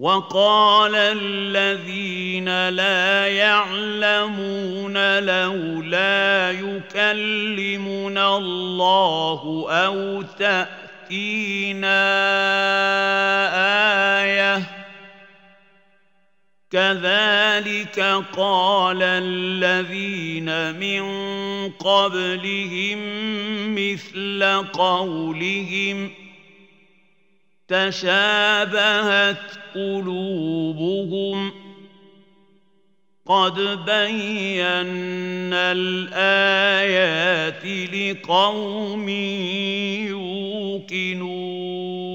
وقال الذين لا يعلمون لولا يكلمنا الله أو تأتينا آية كذلك قال الذين من قبلهم مثل قولهم تشابهت قلوبهم قد بينا الآيات لقوم يوقنون